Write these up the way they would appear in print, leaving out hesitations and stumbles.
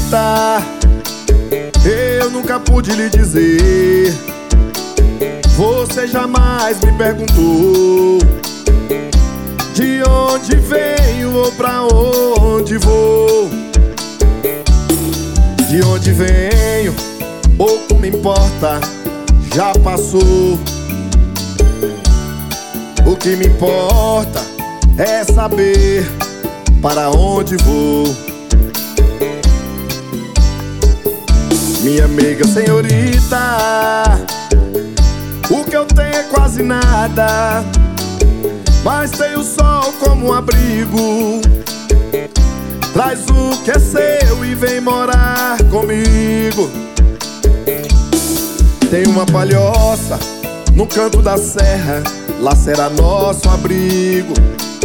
senhorita, eu nunca pude lhe dizer. Você jamais me perguntou de onde venho ou pra onde vou. De onde venho, pouco me importa, já passou. O que me importa é saber para onde vou. Minha amiga senhorita, o que eu tenho é quase nada, mas tenho o sol como um abrigo. Traz o que é seu e vem morar comigo. Tem uma palhoça no canto da serra, lá será nosso abrigo.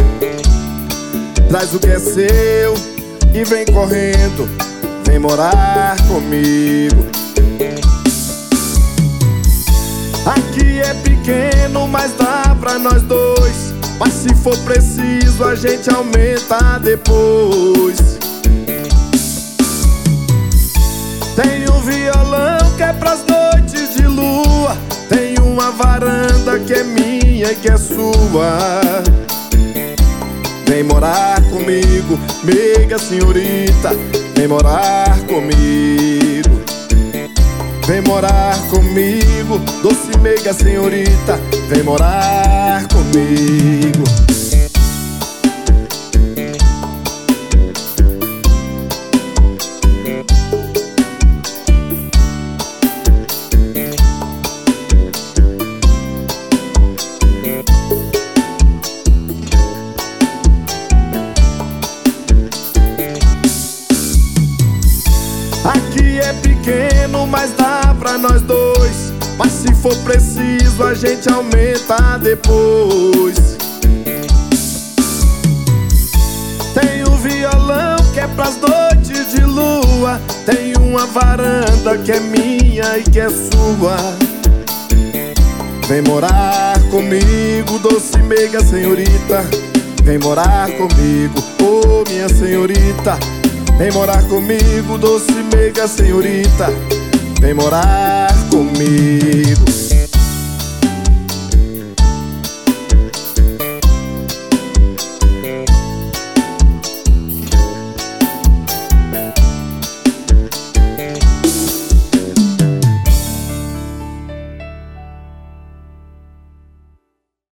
Traz o que é seu e vem correndo, vem morar comigo. Aqui é pequeno, mas dá pra nós dois, mas se for preciso a gente aumenta depois. Tem um violão que é pras noites de lua, tem uma varanda que é minha e que é sua. Vem morar comigo, meiga senhorita, vem morar comigo. Vem morar comigo, doce meiga senhorita, vem morar comigo. Aqui é pequeno, mas dá pra nós dois, mas se for preciso a gente aumenta depois. Tem um violão que é pras noites de lua, tem uma varanda que é minha e que é sua. Vem morar comigo, doce meiga senhorita, vem morar comigo, oh minha senhorita. Vem morar comigo, doce meiga senhorita, vem morar comigo.